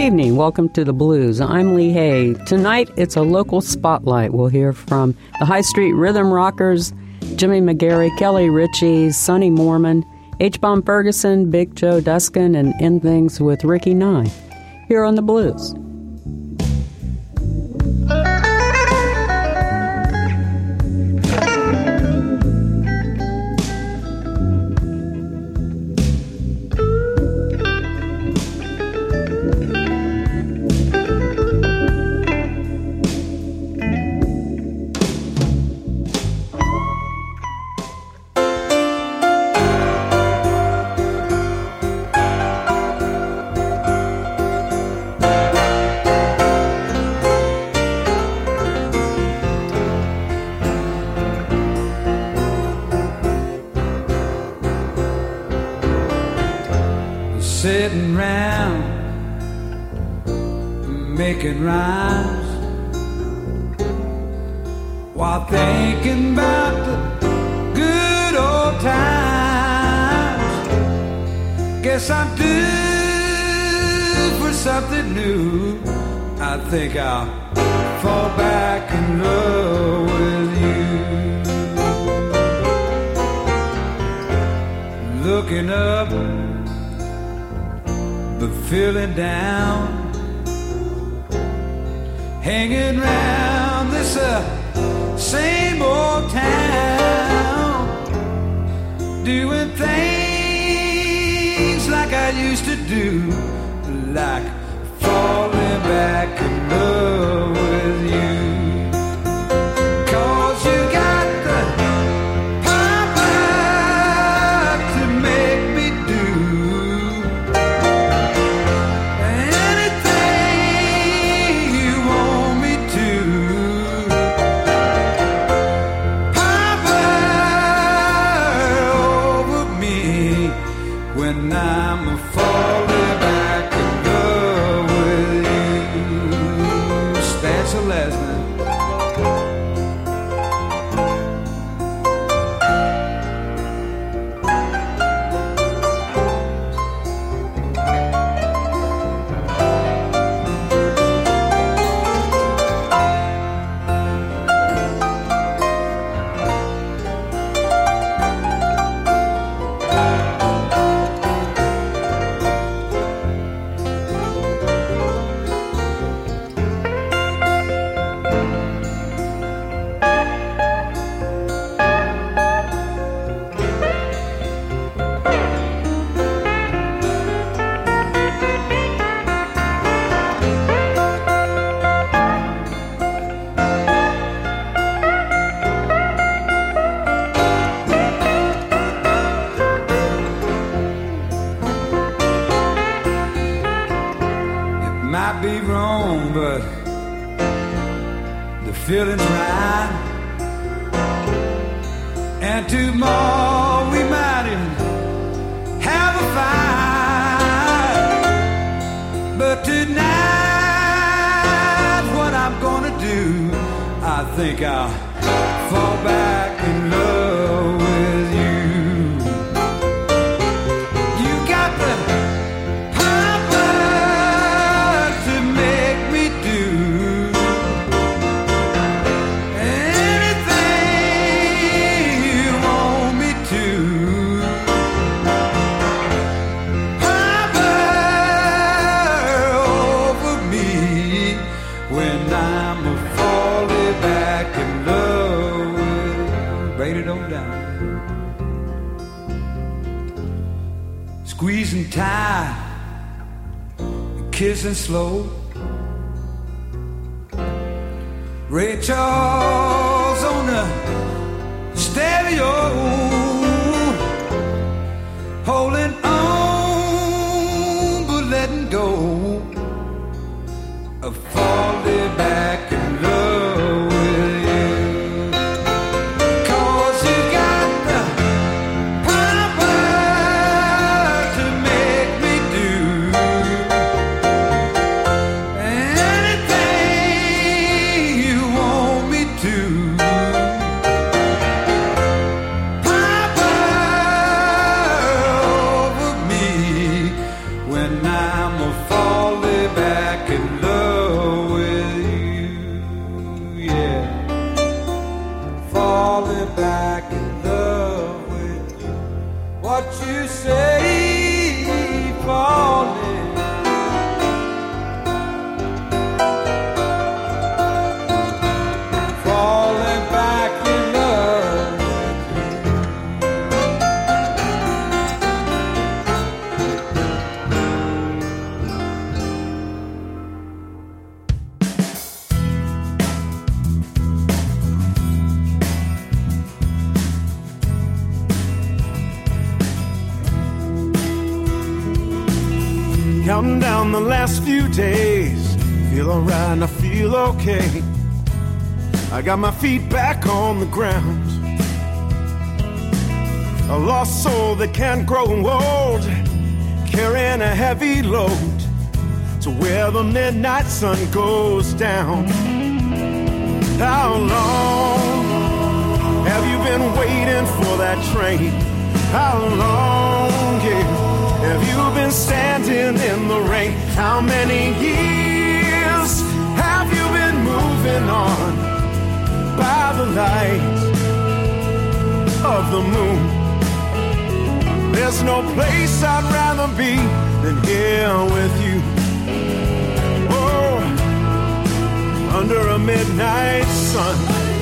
evening. Welcome to The Blues. I'm Lee Hay. Tonight, it's a local spotlight. We'll hear from the High Street Rhythm Rockers, Jimmy McGarry, Kelly Ritchie, Sonny Moorman, H-Bomb Ferguson, Big Joe Duskin, and End Things with Ricky Nye. Here on The Blues. Sitting round making rhymes while thinking about the good old times. Guess I'm due for something new. I think I'll fall back in love with you. Looking up but feeling down, hanging round this same old town, doing things like I used to do, like falling back in love with you. 'Cause you got the power to make me do when I'm falling back in love with you. Stanza Lesnar. Might be wrong, but the feeling's right. And tomorrow we might even have a fight. But tonight, what I'm gonna do, I think I'll fall back in love with you. You got the squeezing tight, kissing slow. Ray Charles on the stereo, holding on but letting go, of falling back in love with you. 'Cause you got the power to make me do anything you want me to. what you say, falling. Falling back in love Counting down the last few days, feel alright, I feel okay. I got my feet back on the ground. A lost soul that can't grow old, carrying a heavy load to where the midnight sun goes down. How long have you been waiting for that train? How long, yeah, have you been standing in the rain? How many years have you been moving on by the light of the moon? There's no place I'd rather be than here with you. Oh, under a midnight sun.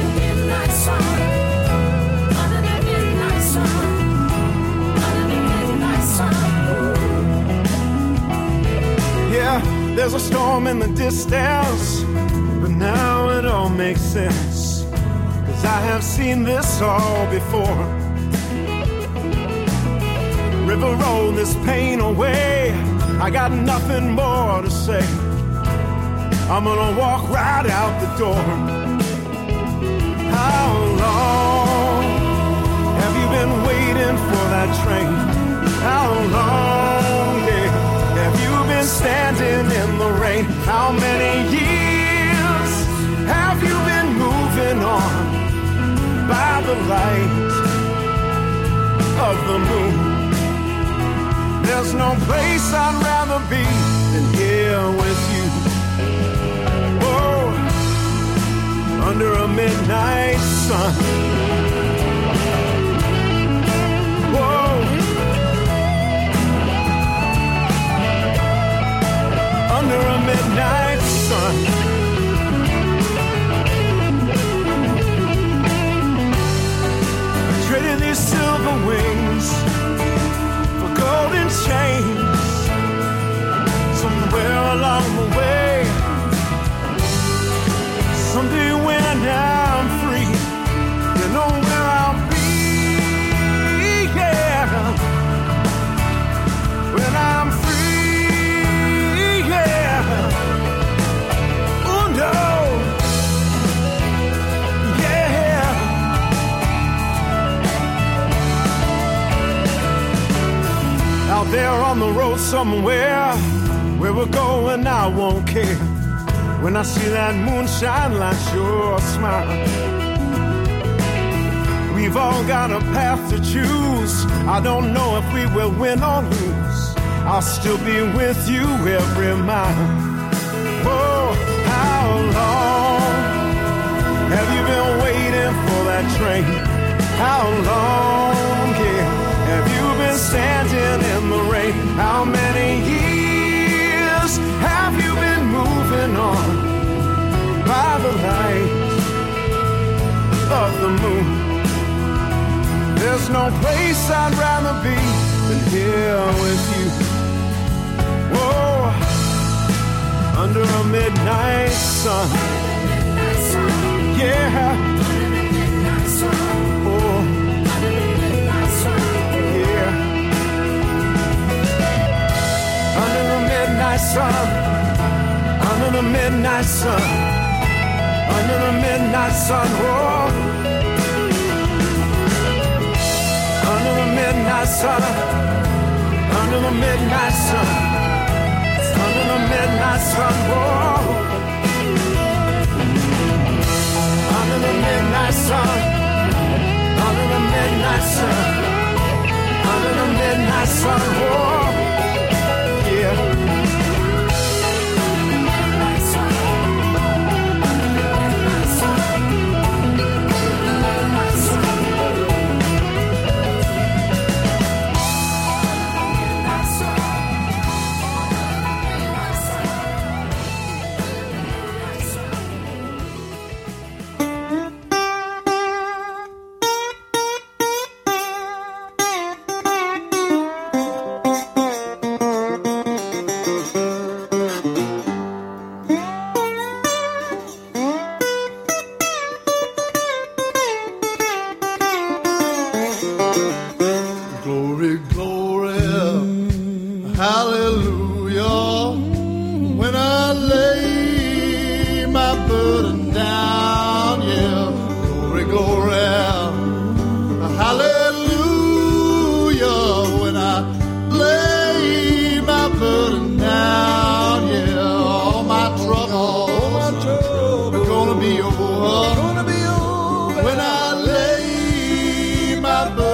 Yeah, there's a storm in the distance, but now it all makes sense, 'cause I have seen this all before. River, roll this pain away, I got nothing more to say. I'm gonna walk right out the door. How long have you been waiting for that train? How long, yeah, have you been standing in the rain? How many years have you been moving on by the light of the moon? There's no place I'd rather be than here with you. Oh, under a midnight sun. Whoa. Under a midnight sun. I traded these silver wings for golden chains. Somewhere along the way, someday when I'm free, you know where I'll be, yeah. When I'm free, yeah. Oh no, yeah. Out there on the road somewhere, where we're going, I won't care. When I see that moonshine light your smile. We've all got a path to choose. I don't know if we will win or lose. I'll still be with you every mile. Oh, how long have you been waiting for that train? How long, yeah, have you been standing in the rain? How many years have you been moving on by the light of the moon? There's no place I'd rather be than here with you. Whoa, under a midnight sun. Yeah. Oh, yeah. Under the midnight sun. Under the midnight sun, under the midnight sun, oh. Under the midnight sun, under the midnight sun, under the midnight sun, oh. Under the midnight sun, under the midnight sun, under the midnight sun, oh. Yeah.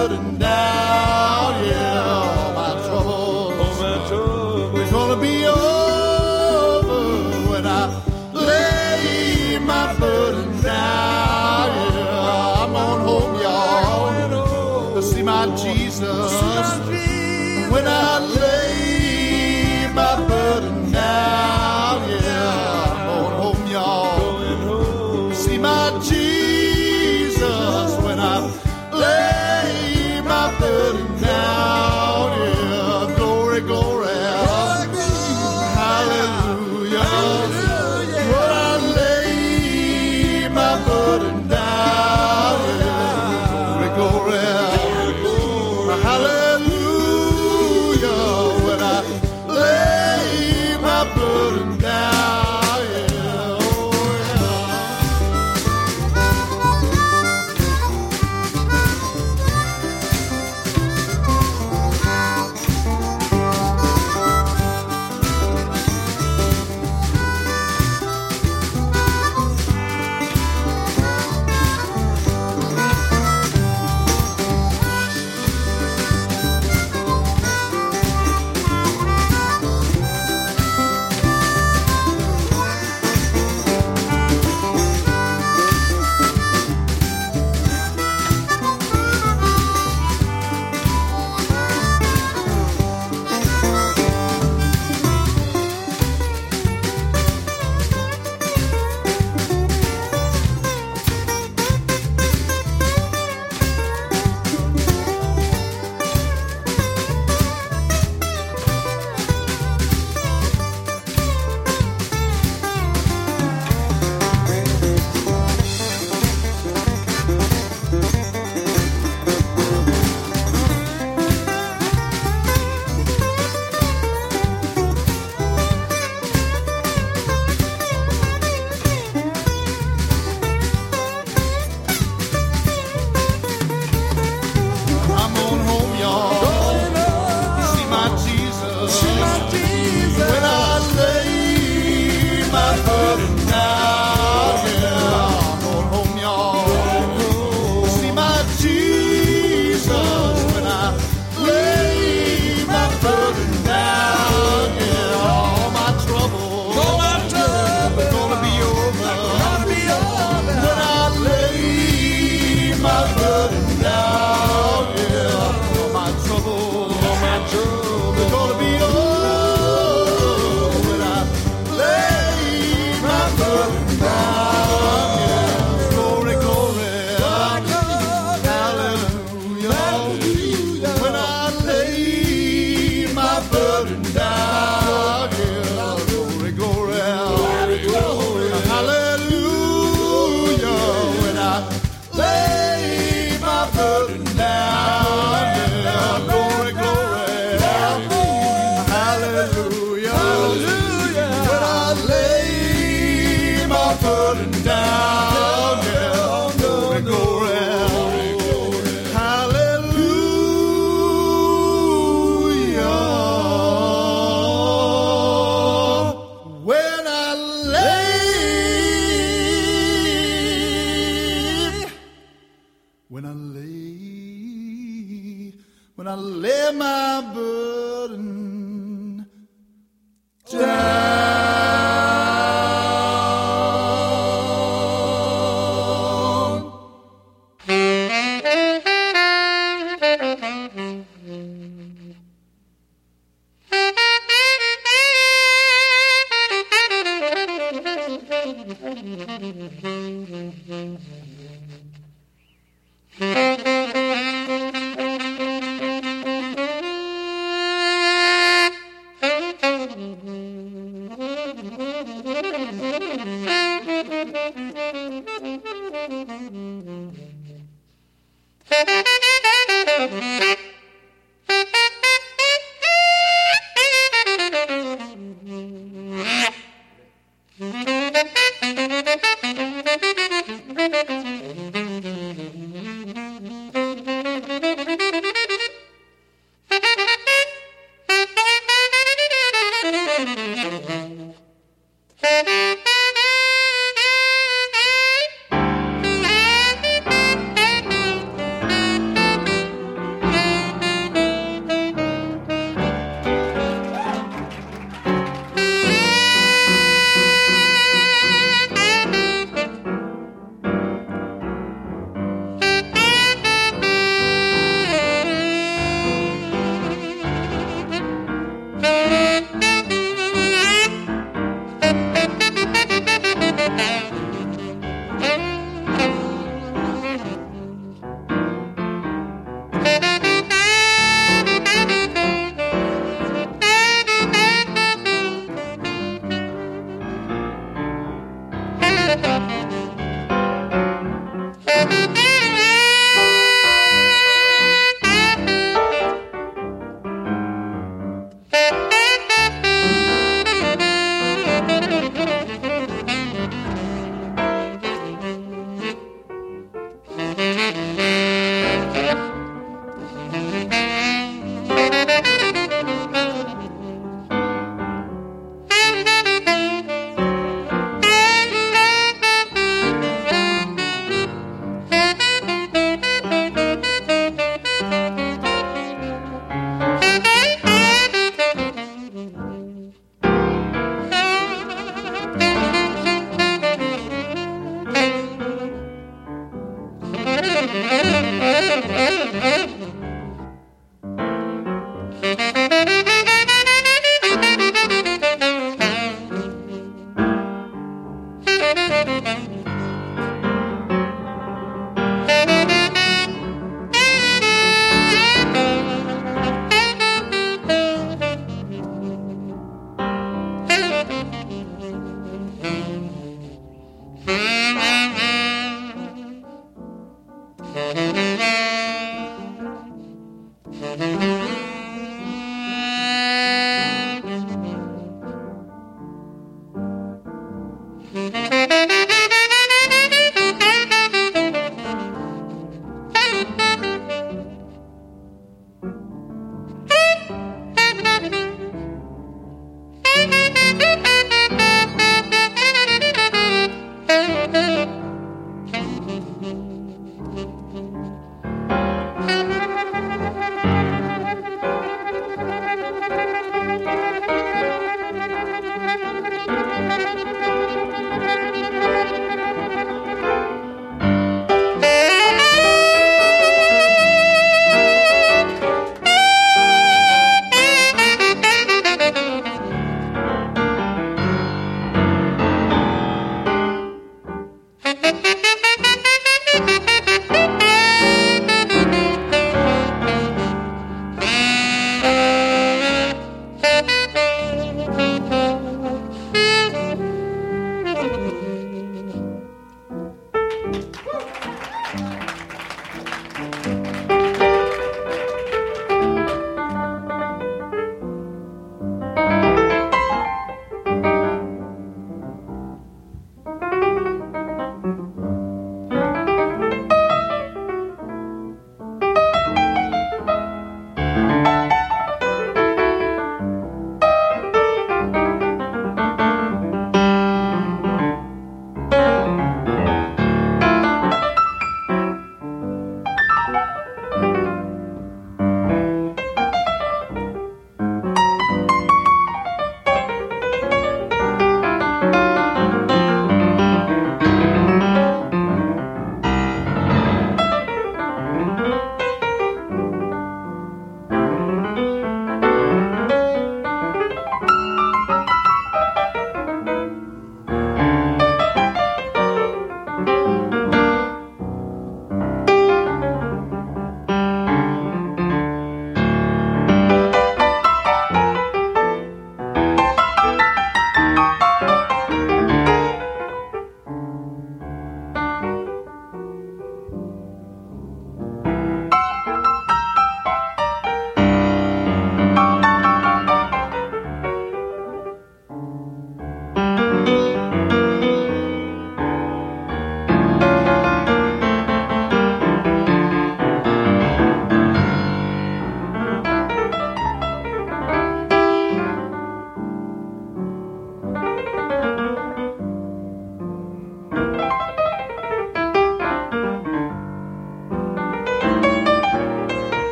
burden down, yeah, all my troubles, it's gonna be over when I lay my burden down, yeah, I'm on home, y'all, to see my Jesus, when I lay my burden down, yeah, I'm on home, y'all, to see my Jesus, when I lay my burden down, yeah, glory, glory, hallelujah, when I lay my burden down, yeah, glory, glory, hallelujah, when I lay my burden down, yeah, oh I'm on home, y'all. See my Jesus. When I lay my burden down, yeah. I'm on home, y'all. See my Jesus. When I lay my burden down, yeah. All my troubles, gonna be over. When I lay my burden down, yeah, all my troubles, they're gonna be over when I lay my burden down, yeah, glory, glory, hallelujah, when I lay my burden down, yeah, glory, glory, hallelujah, when I lay my burden down, yeah, glory, glory, hallelujah, when I lay my burden down, yeah, glory, glory, hallelujah, when I lay my burden down.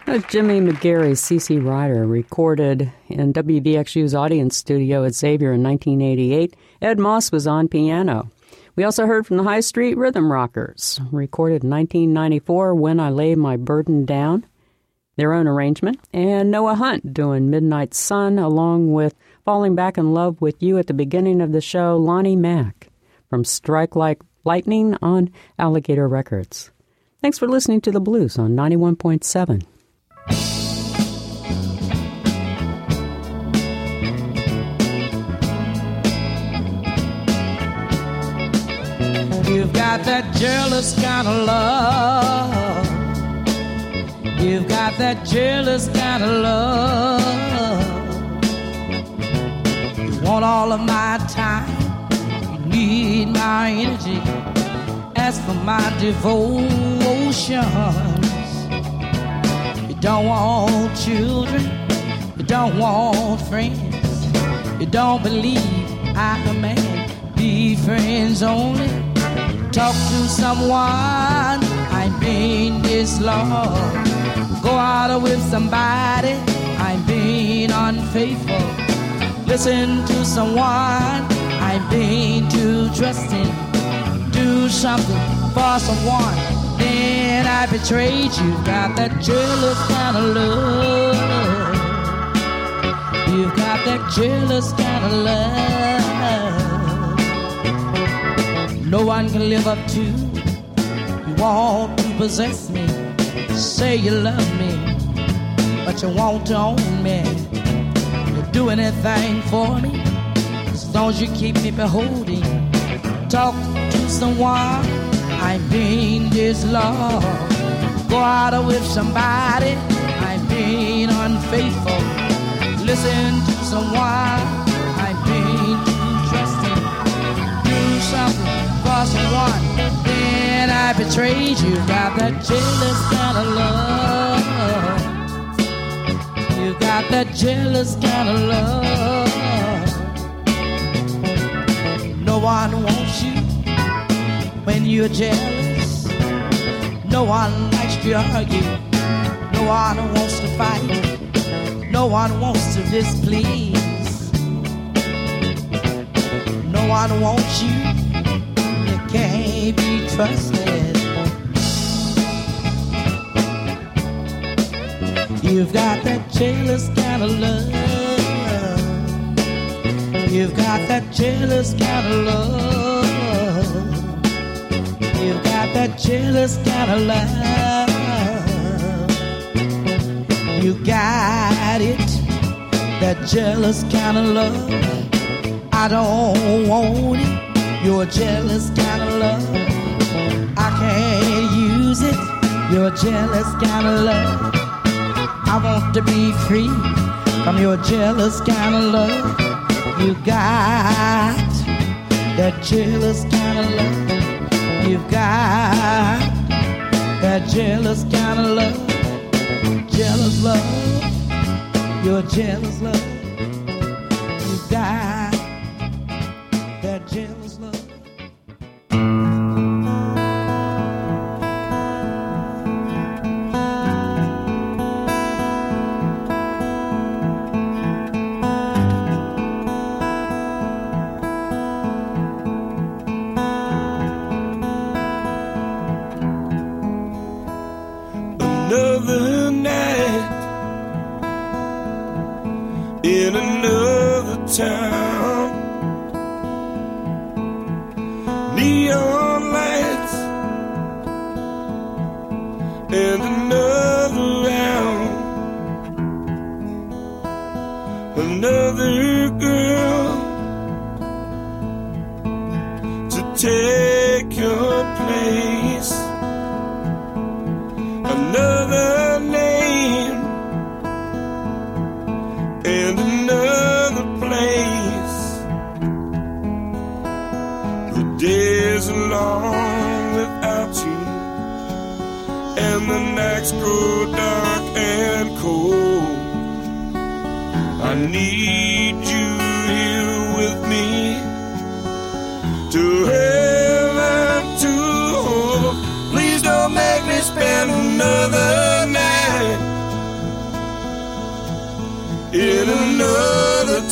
Jimmy McGarry's CC Rider, recorded in WVXU's audience studio at Xavier in 1988. Ed Moss was on piano. We also heard from the High Street Rhythm Rockers, recorded in 1994, When I Lay My Burden Down, their own arrangement. And Noah Hunt doing Midnight Sun, along with Falling Back in Love with You at the beginning of the show, Lonnie Mack from Strike Like Lightning on Alligator Records. Thanks for listening to The Blues on 91.7. You've got that jealous kind of love. You've got that jealous kind of love. You want all of my time. You need my energy. As for my devotions, you don't want children. You don't want friends. You don't believe I can man. Be friends only. Talk to someone, I'm being this long. Go out with somebody, I'm being unfaithful. Listen to someone, I'm being too trusting. Do something for someone, then I betrayed you. Got that jealous kind of love. You've got that jealous kind of love. No one can live up to. You want to possess me, say you love me, but you want to own me. You'll do anything for me, as long as you keep me beholding. Talk to someone, I'm being disloyal. Go out with somebody, I'm being unfaithful. Listen to someone, I'm being too trusting. Do something for someone, then I betrayed you. Got that jealous kind of love. You got that jealous kind of love. No one wants you when you're jealous. No one likes to argue. No one wants to fight. No one wants to displease. No one wants you. You can't be trusted. You've got that jealous kind of love. You've got that jealous kind of love. You've got that jealous kind of love. You got it, that jealous kind of love. I don't want it, your jealous kind of love. I can't use it, your jealous kind of love. I want to be free from your jealous kind of love. You got that jealous kind of love. You got that jealous kind of love. Jealous love, your jealous love. You got that jealous love. Another night in another town, neon lights and another round. Another girl to take your place. Another name and another place. The days are long without you, and the nights grow dark and cold. I need you here with me, to heaven to hold. Please don't make me spend another night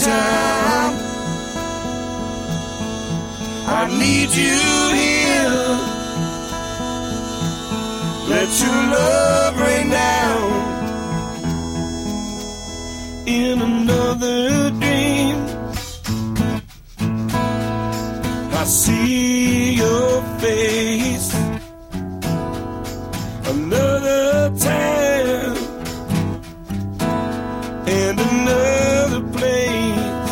time. I need you here. Let your love rain down. In another dream, I see your face. Another time and another place.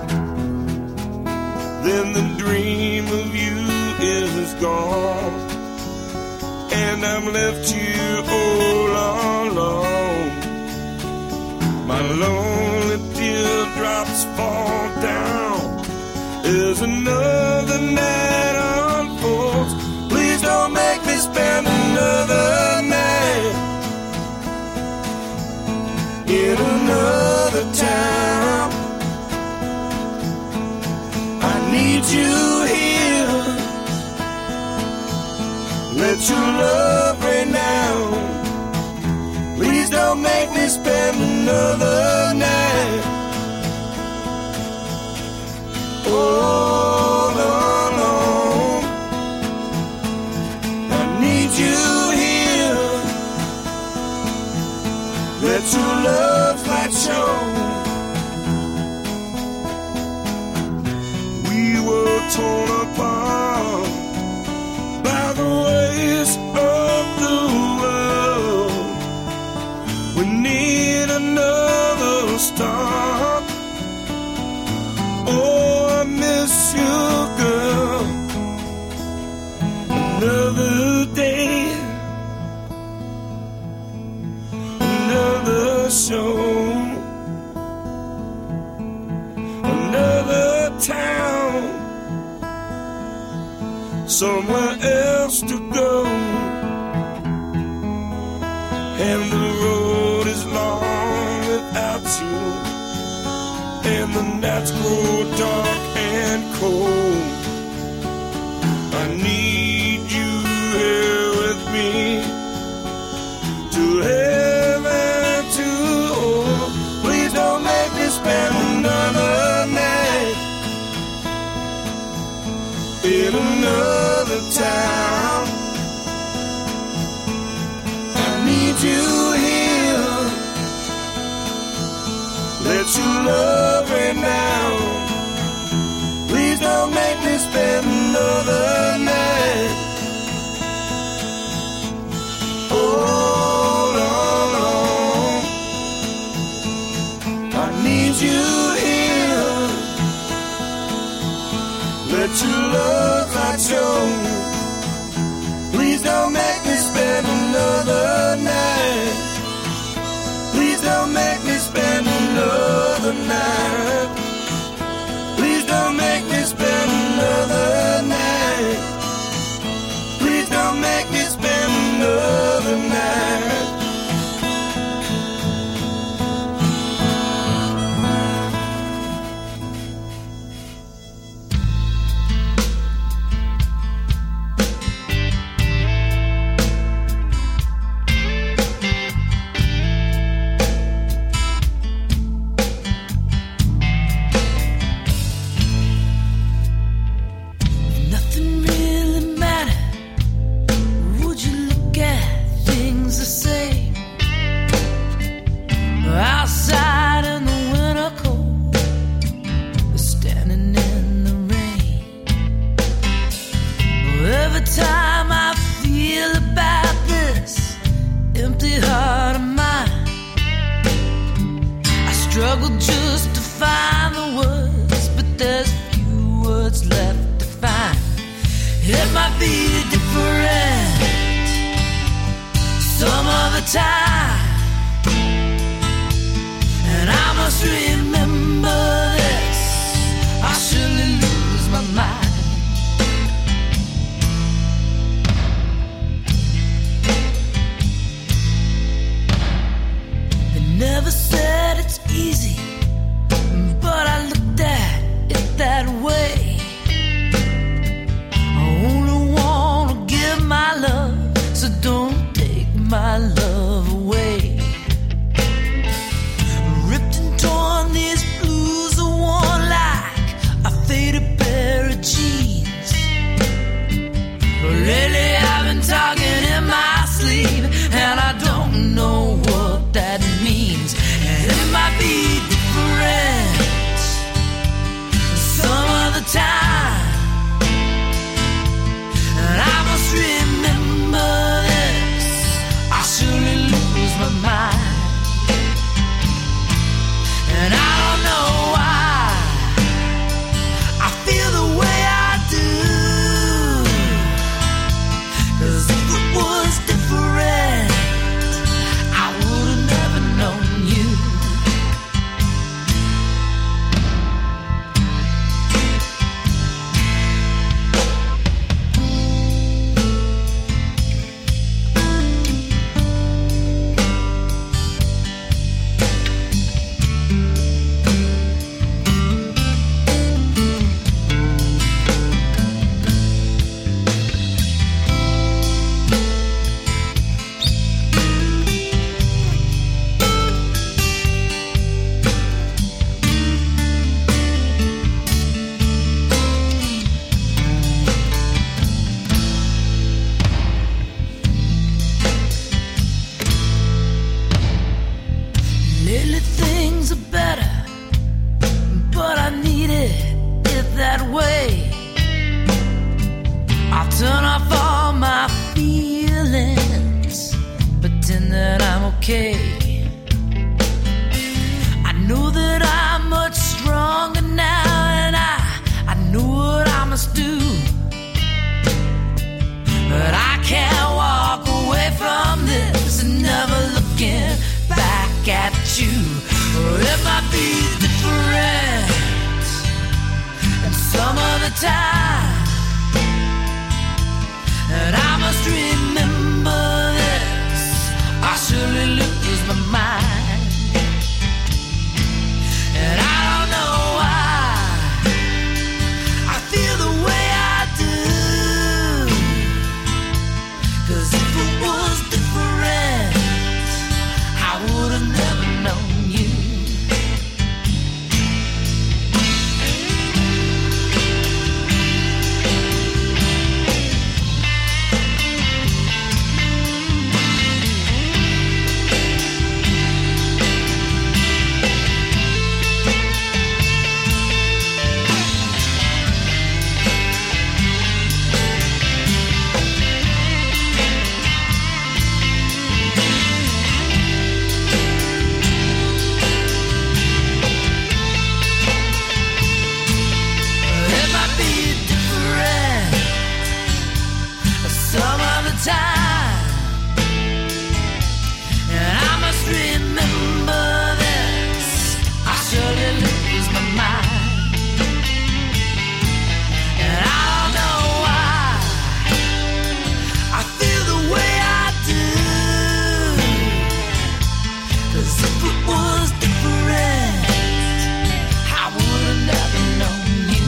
Then the dream of you is gone, and I'm left here all alone. My lonely teardrops fall down as another night unfolds. Please don't make me spend another night in another town. I need you here. Let your love rain down. Please don't make me spend another night. Oh, no, no. I need you here. Let your love's light show. We were torn apart by the ways of the world. We need another start. Oh, I miss you, girl. Another day, another show, another town, somewhere else to go. And the road is long without you, and the nights grow dark and cold. I need you here with me, to heaven to hold. Please don't make me spend another night in another town. I need you here. Let your love rain down. Please don't make me spend another night. Oh, no, no. I need you here. Let your love light show. Please don't make me spend another night. Please don't make me spend another night. Please don't make me spend another night. Please don't make me spend another night. My love must do. But I can't walk away from this and never looking back at you. Or it might be different and some other time. And I must remember this, I surely lose my mind. And I don't know why I feel the way I do. 'Cause if it was different, I would have never known you. Time. And I must remember this, I surely lose my mind. And I don't know why I feel the way I do. 'Cause if it was different, I would have never known you.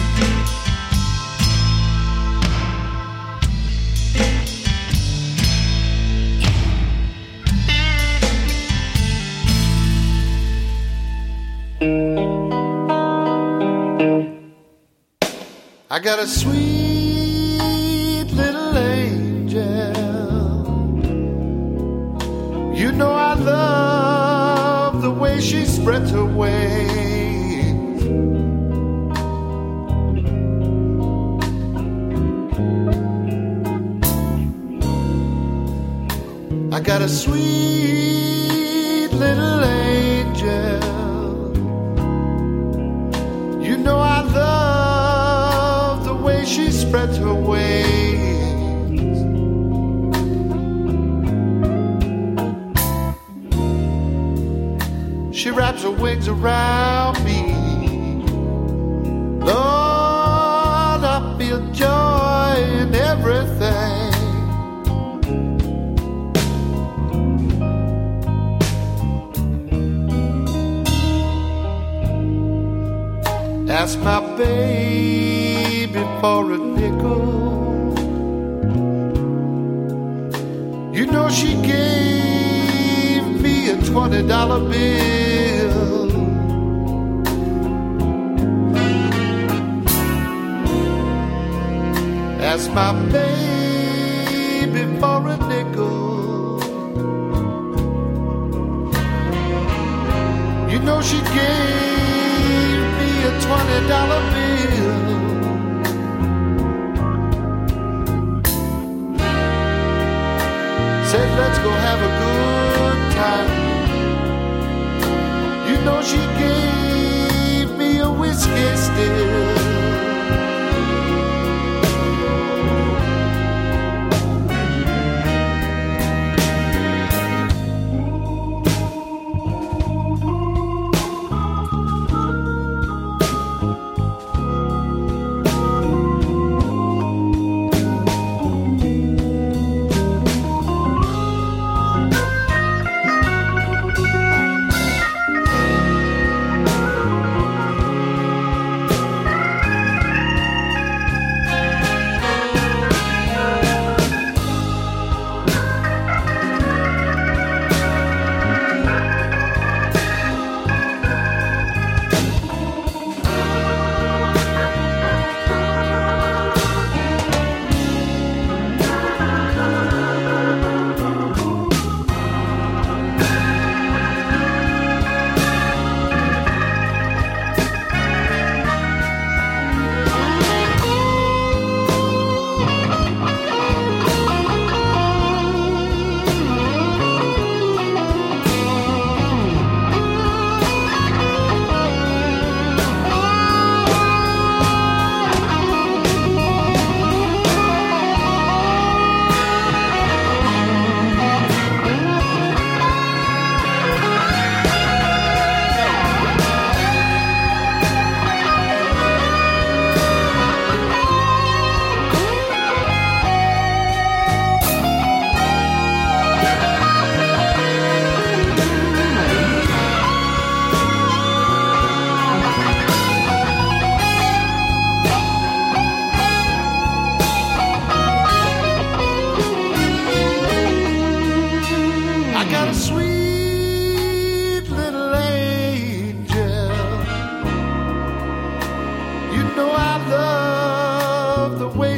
I got a sweet little angel. You know I love the way she spreads her wings. I got a sweet little angel. You know I love the way she spreads her wings. She wraps her wings around me. Lord, I feel joy in everything. Ask my baby for a nickel. You know she gave me a $20 bill. Ask my baby for a nickel. You know she gave me a $20 bill. Said let's go have a good time. You know she gave me a whiskey still.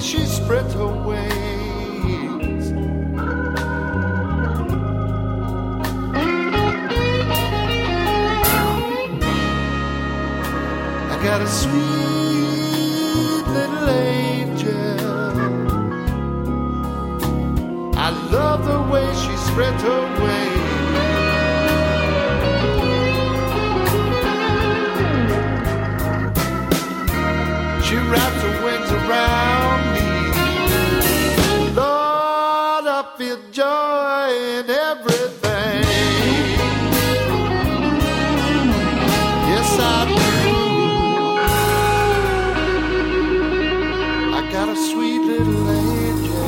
she spread her wings. I got a sweet little angel. I love the way she spread her wings. She wraps her wings around me. Lord, I feel joy in everything. Yes, I do. I got a sweet little angel.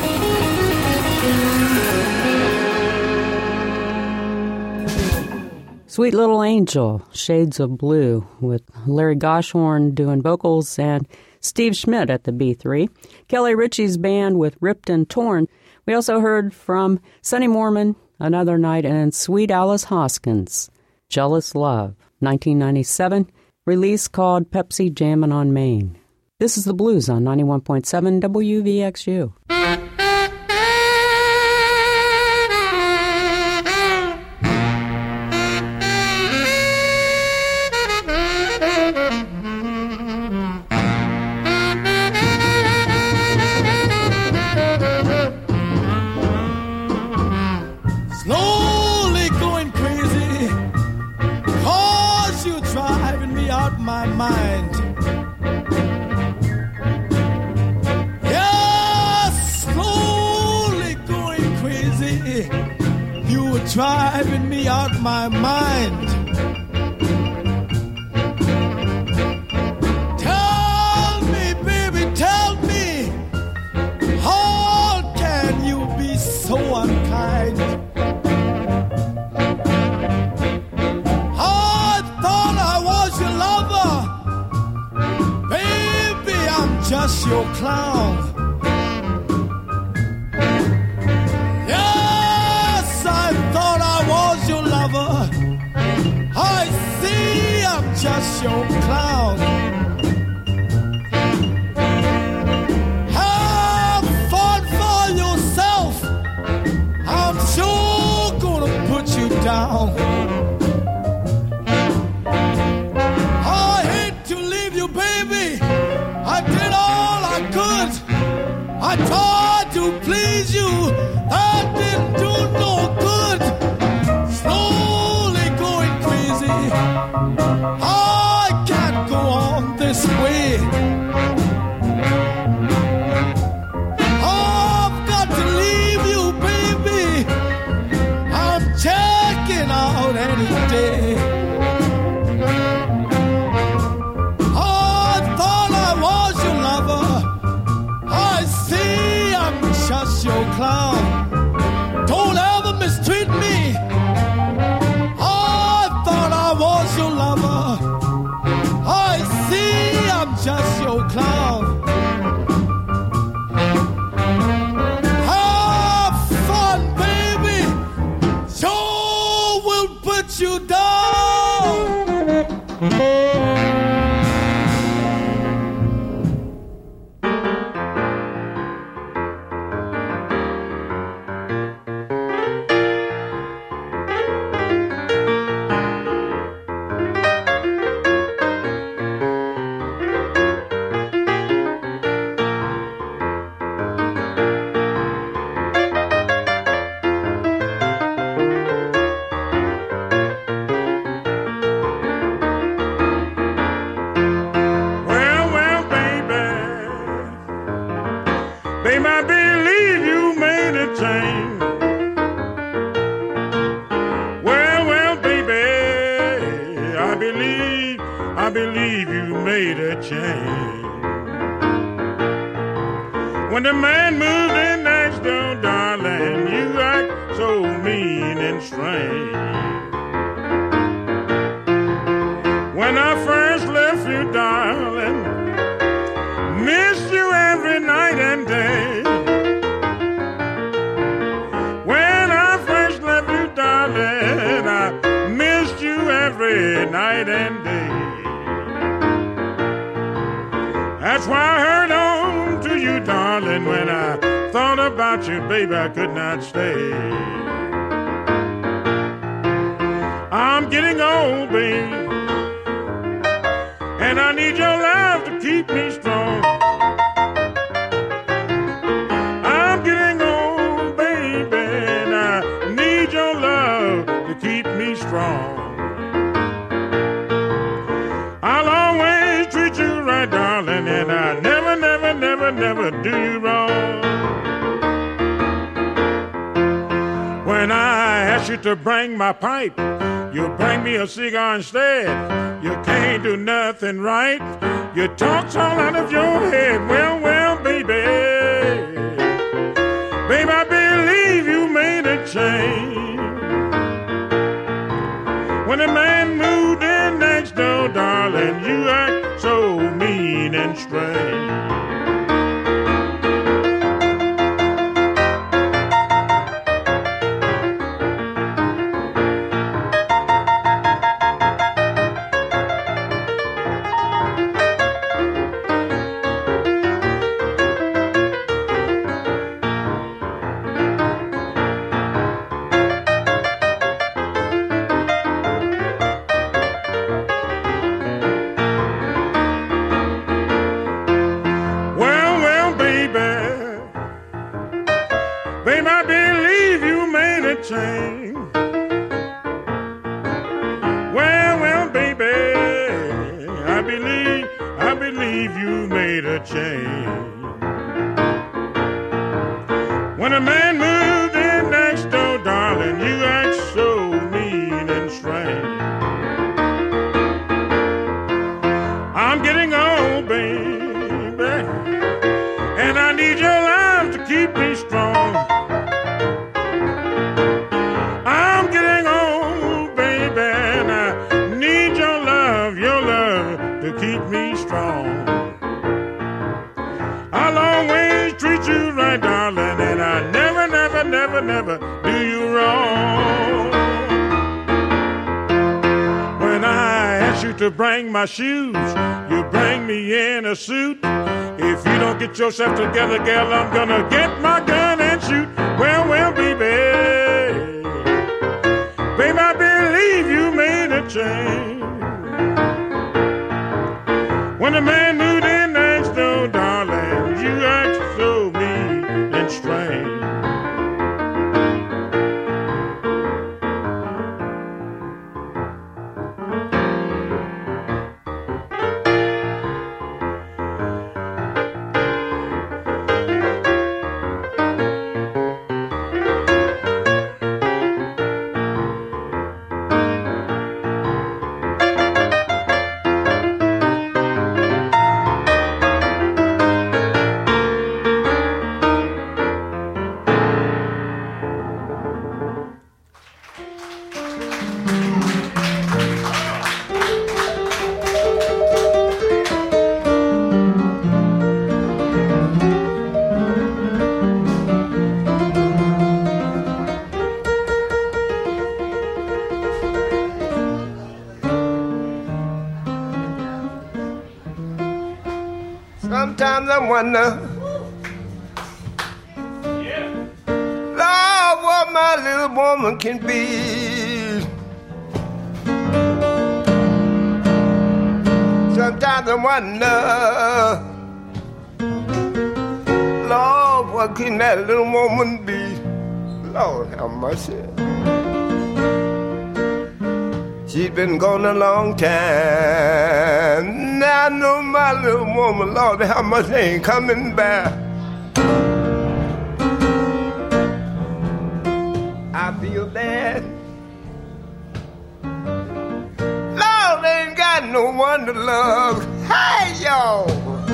Sweet Little Angel, Shades of Blue, with Larry Goshorn doing vocals and Steve Schmidt at the B3. Kelly Ritchie's band with Ripped and Torn. We also heard from Sonny Moorman, Another Night, and Sweet Alice Hoskins, Jealous Love, 1997, release called Pepsi Jammin' on Main. This is The Blues on 91.7 WVXU. Driving me out my mind. Tell me, baby, tell me, how can you be so unkind? I thought I was your lover. Baby, I'm just your clown. I see I'm just your clown. Have fun for yourself. I'm sure gonna put you down. I hate to leave you, baby. I did all I could. I tried to please you. That didn't do no good. I can't go on this way. I've got to leave you, baby. I'm checking out any day. I thought I was your lover. I see I'm just your clown. Don't ever mistreat me. Your lover, I see I'm just your clown. Have fun, baby. Sure will put you down. I believe you made a change. When the man moved in next door, darling, you act so mean and strange. When I first left you, darling, missed you every night and day. When I first left you, darling, I missed you every night and day. That's why I held on to you you, darling. When I thought about you, baby, I could not stay. I'm getting old, baby, and I need your love to keep me strong. I'm getting old, baby, and I need your love to keep me strong. I'll always treat you right, darling, and I never, never, never, never do you wrong. When I ask you to bring my pipe, you bring me a cigar instead. You can't do nothing right. You talk's all out of your head. Well, well, baby, baby, I believe you made a change. When a man moved in next door, darling, you act so mean and strange. When a man moved in next door, darling, you act so mean and strange. I'm getting old, baby, and I need your love to keep me strong. I'm getting old, baby, and I need your love to keep me strong. I'll always treat you right, darling, and I never, never, never, never do you wrong. When I ask you to bring my shoes, you bring me in a suit. If you don't get yourself together, girl, I'm gonna get my gun and shoot. Well, well, baby, baby, I believe you made a change. When a man moved in next door, darling, you act so mean and strange. Sometimes I wonder, Lord, what my little woman can be. Sometimes I wonder, Lord, what can that little woman be? Lord, have mercy. She's been gone a long time. Now I know my little woman, Lord, how much they ain't coming back. I feel bad. Lord, they ain't got no one to love. Hey, y'all.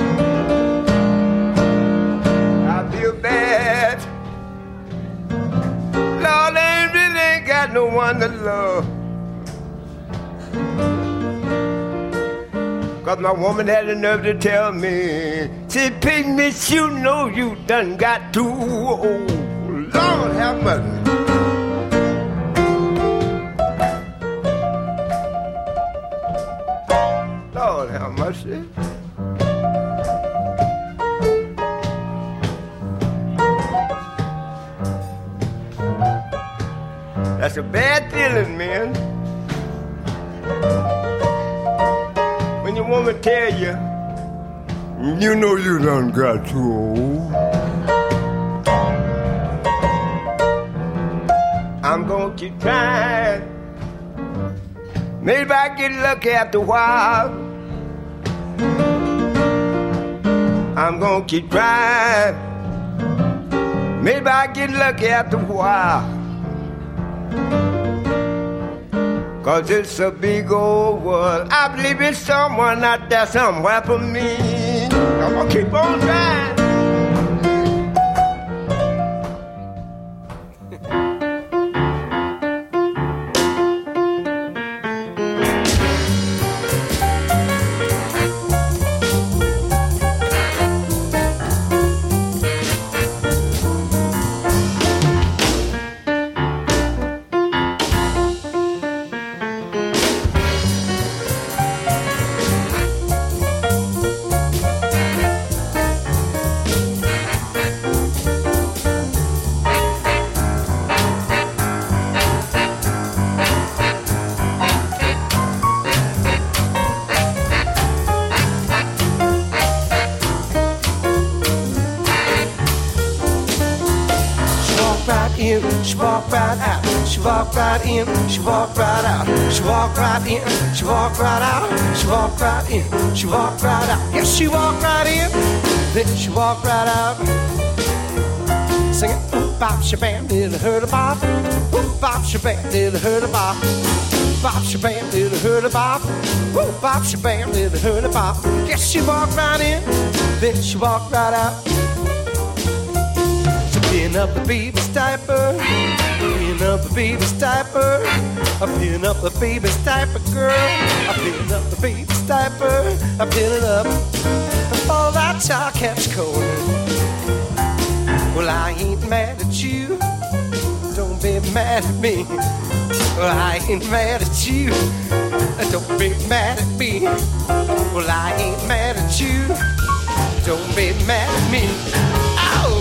I feel bad. Lord, they really ain't got no one to love. 'Cause my woman had the nerve to tell me, she picked me, you know you done got too old. Lord have mercy. Lord have mercy. That's a bad feeling, man. When your woman tell you, you know you done got too old. I'm gonna keep trying. Maybe I get lucky after a while. I'm gonna keep trying. Maybe I get lucky after a while. 'Cause it's a big old world. I believe it's someone out there somewhere for me. I'm gonna keep on trying. She walked right out. She walked right in. She walked right out. She walked right in. She walked right out. She walked right in. She walked right out. Yes, she walked right in. Then she walked right out. Singing, oop, bop, shabam, little hurt a bop. Oop, bop, shabam, little hurt a bop. Bop, shabam, little hurt a bop. Oop, bop, shabam, little hurt a bop. Yes, she walked right in. Then she walked right out. Pin up the baby's diaper, pin up the baby's diaper, I pin up the baby's diaper, girl. I pin up the baby's diaper, I pin it up, and all that child catch cold. Well, I ain't mad at you, don't be mad at me. Well, I ain't mad at you, don't be mad at me. Well, I ain't mad at you, don't be mad at me. Ow!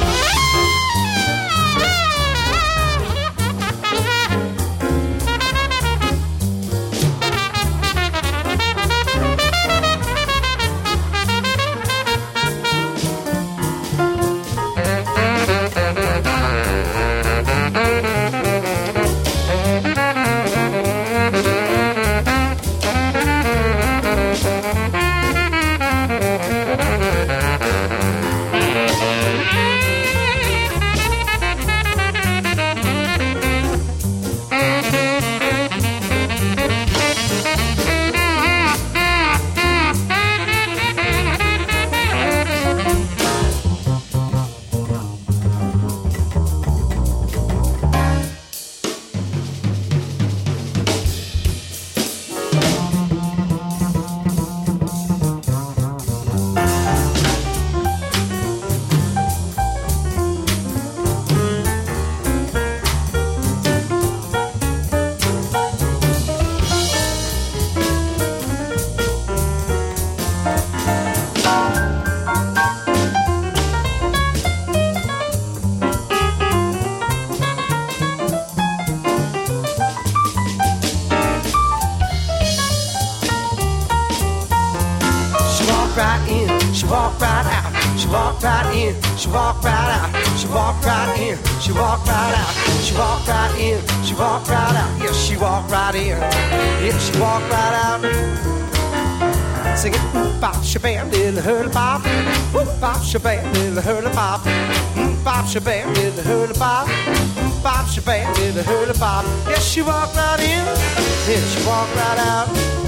She walked right out. She walked right in. She walked right out. She walked right in. She walked right out. She walked right in. She walked right out. Yes, she walked right in. Yes, she walked right out. Singing oop bop shabam little hurdy bop. Oop bop shabam little hurdy bop. Bop shabam little hurdy bop. Bop shabam little hurdy bop. Yes, she walked right in. Yes, she walked right out.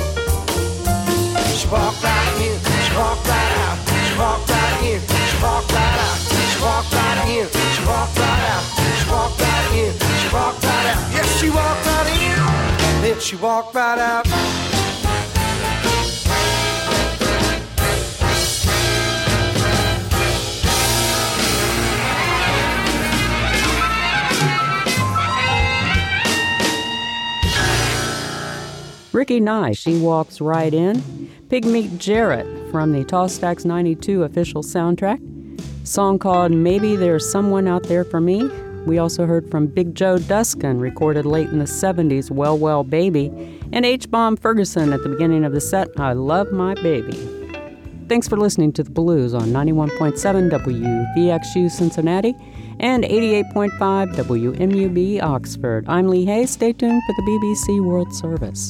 She walked right in. She walked right out. She walked right in. She walked right out. She walked right in. She walked right out. She walked right in. She walked right out. Yes, she walked right in. Then she walked right out. Ricky Nye, She Walks Right In. Pigmeat Jarrett from the Tall Stacks 92 official soundtrack. Song called Maybe There's Someone Out There For Me. We also heard from Big Joe Duskin, recorded late in the 70s, Well, Well, Baby, and H-Bomb Ferguson at the beginning of the set, I Love My Baby. Thanks for listening to The Blues on 91.7 WVXU Cincinnati and 88.5 WMUB Oxford. I'm Lee Hay. Stay tuned for the BBC World Service.